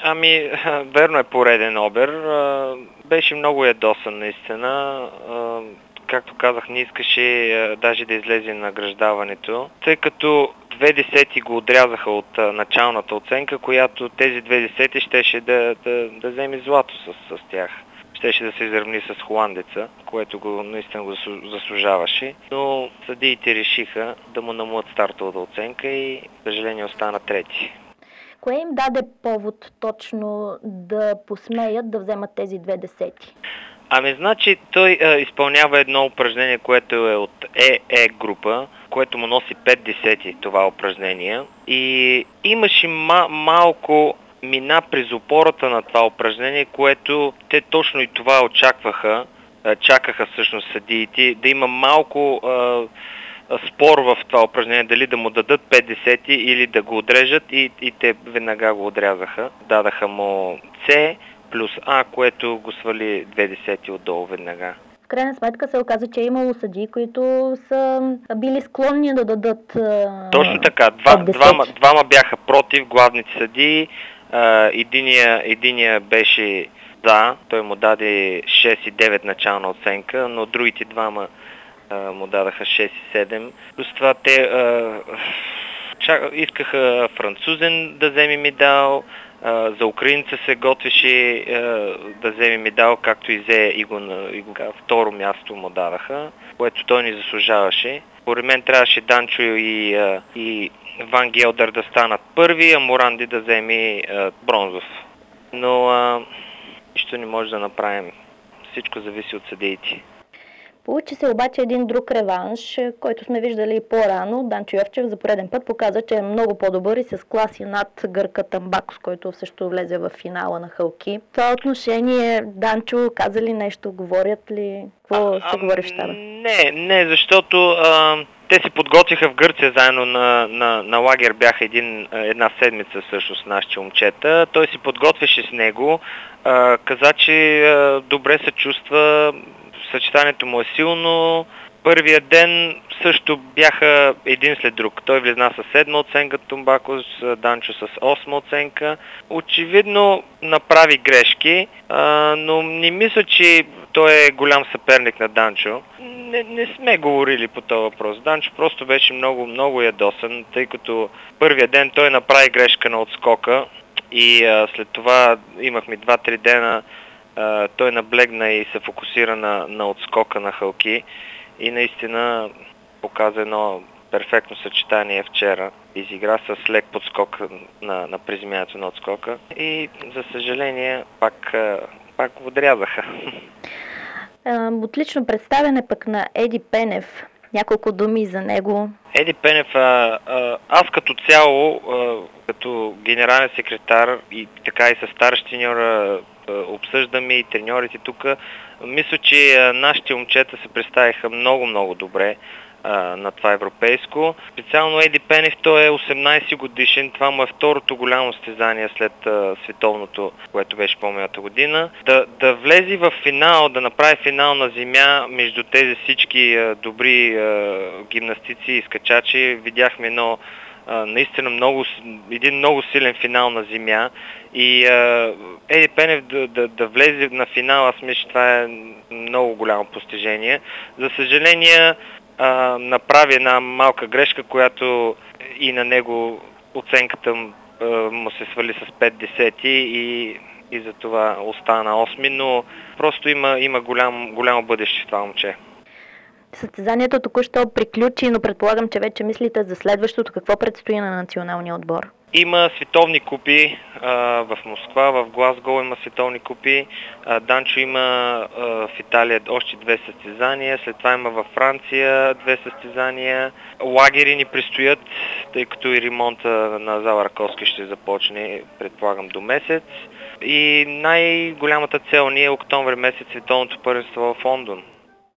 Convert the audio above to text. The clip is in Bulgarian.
Верно е, пореден обер. Беше много ядосан наистина. Както казах, не искаше даже да излезе награждаването, тъй като 2 десети го отрязаха от началната оценка, която тези 2 десети щеше да вземе злато с тях. Щеше да се изравни с холандеца, което наистина го заслужаваше. Но съдиите решиха да му намалят стартовата оценка и, за съжаление, остана трети. Кое им даде повод точно да посмеят да вземат тези 2 десети? Значи той изпълнява едно упражнение, което е от ЕЕ група, което му носи 5 десети това упражнение. И имаше малко мина през опората на това упражнение, което те точно и това очакваха, чакаха всъщност съдиите, да има малко спор в това упражнение, дали да му дадат 5 десети или да го отрежат, и те веднага го отрязаха. Дадаха му С плюс А, което го свали 2 десети отдолу веднага. В крайна сметка се оказа, че е имало съдии, които са били склонни да дадат Точно така. Двама бяха против, главните съдии. Единия беше да, той му даде 6 и 9 начална оценка, но другите двама му дадаха 6 и 7. Плюс това те искаха французен да вземе медал, за украинца се готвеше да вземе медал, както и взе и го второ място му дадаха, което той не заслужаваше. Поред мен трябваше Данчо и Ван Гелдър да станат първи, а Моранди да вземе бронзов. Но нищо не може да направим. Всичко зависи от съдиите. Получи се обаче един друг реванш, който сме виждали по-рано. Данчо Йовчев за пореден път показа, че е много по-добър и с класи над гърка Тамбакос, който също влезе в финала на Халки. В това отношение Данчо каза ли нещо, говорят ли? Какво се говори в щаба? Не, защото те се подготвиха в Гърция заедно на лагер, бяха една седмица всъщност нашите момчета. Той се подготвяше с него, каза, че добре се чувства, съчетанието му е силно. Първия ден също бяха един след друг. Той влезна с 7 оценка, Тумбакос, Данчо с 8 оценка. Очевидно направи грешки, но не мисля, че той е голям съперник на Данчо. Не сме говорили по този въпрос. Данчо просто беше много, много ядосан, тъй като първия ден той направи грешка на отскока и след това имахме 2-3 дена. Той наблегна и се фокусира на отскока на Халки и наистина показа едно перфектно съчетание вчера. Изигра с лек подскок на приземяването на отскока и за съжаление пак го отрязаха. Отлично представяне пък на Еди Пенев. Няколко думи за него. Еди Пенев, аз като цяло, като генерален секретар и така и с старши треньора обсъждаме и треньорите тук, мисля, че нашите момчета се представиха много, много добре на това европейско. Специално Еди Пенев, той е 18 годишен, това му е второто голямо състезание след световното, което беше по-миналата година. Да влезе в финал, да направи финал на земя между тези всички добри гимнастици и скачачи, видяхме наистина един много силен финал на земя и Еди Пенев да влезе на финал, аз мисля, че това е много голямо постижение. За съжаление, направи една малка грешка, която и на него оценката му се свали с 5 десети и за това остана 8, но просто има голямо бъдеще в това момче. Състезанието току-що приключи, но предполагам, че вече мислите за следващото. Какво предстои на националния отбор? Има световни купи в Москва, в Глазгоу има световни купи. Данчо има в Италия още 2 състезания, след това има във Франция 2 състезания. Лагери ни предстоят, тъй като и ремонта на зала Раковски ще започне, предполагам, до месец. И най-голямата цел ни е октомври месец световното първенство в Лондон.